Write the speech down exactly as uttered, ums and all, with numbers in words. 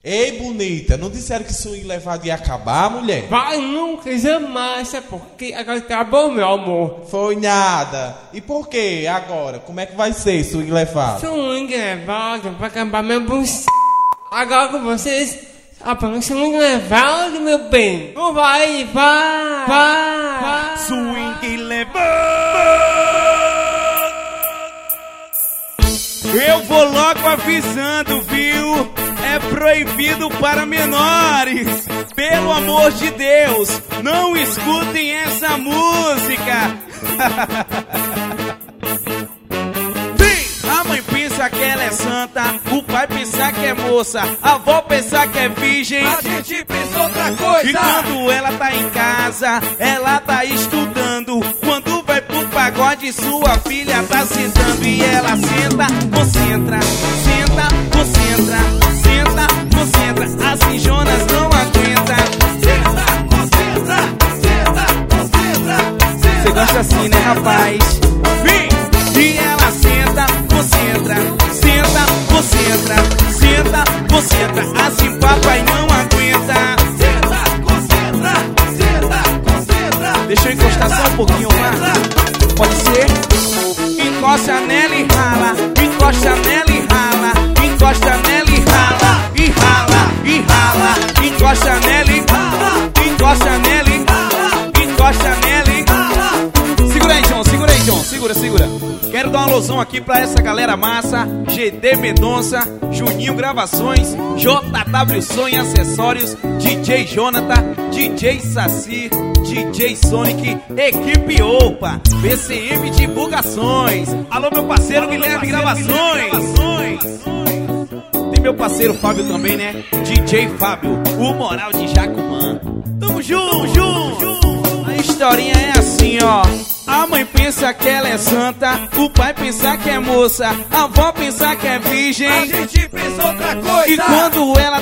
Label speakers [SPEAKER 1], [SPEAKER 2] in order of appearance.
[SPEAKER 1] Ei, bonita, não disseram que swing levado ia acabar, mulher?
[SPEAKER 2] Vai nunca, jamais, é porque agora acabou, meu amor.
[SPEAKER 1] Foi nada. E por que agora? Como é que vai ser swing levado?
[SPEAKER 2] Swing levado, vai acabar meu bucê. Agora com vocês, apenas swing levado, meu bem. Não vai, vai, vai, vai.
[SPEAKER 3] Swing levado. Eu vou logo avisando, viu? É proibido para menores. Pelo amor de Deus, não escutem essa música. Sim, a mãe pensa que ela é santa, o pai pensa que é moça, a avó pensa que é virgem.
[SPEAKER 4] A gente pensa outra coisa.
[SPEAKER 3] E quando ela tá em casa, ela tá estudando. Quando vai pro pagode, sua filha tá sentando. E ela senta, concentra, senta, concentra, senta, concentra. As Jonas não aguentam.
[SPEAKER 4] Senta, concentra, senta, concentra, senta.
[SPEAKER 3] Você gosta assim, né, rapaz? Vem! E ela senta, concentra, senta, concentra, senta, concentra. Assim papai não aguenta.
[SPEAKER 4] Senta, concentra, senta, concentra.
[SPEAKER 3] Deixa eu encostar só um pouquinho mais. Pode ser? Encosta nela e rala, encosta nela e rala, encosta nela e rala, e rala, e rala, encosta nela e rala, encosta nela e rala, encosta nela e rala. Segura aí, John, segura aí, John, segura, segura. Quero dar uma alusão aqui pra essa galera massa: G D Mendonça, Juninho Gravações, J W Som e Acessórios, D J Jonathan, D J Saci, D J Sonic, Equipe Opa, B C M Divulgações. Alô, meu parceiro Guilherme Gravações. Tem meu parceiro Fábio também, né? D J Fábio, o moral de Jacumã. Tamo junto, tamo junto. A historinha é assim, ó. A mãe pensa que ela é santa, o pai pensa que é moça, a avó pensa que é virgem.
[SPEAKER 4] A gente pensa outra coisa.
[SPEAKER 3] E quando ela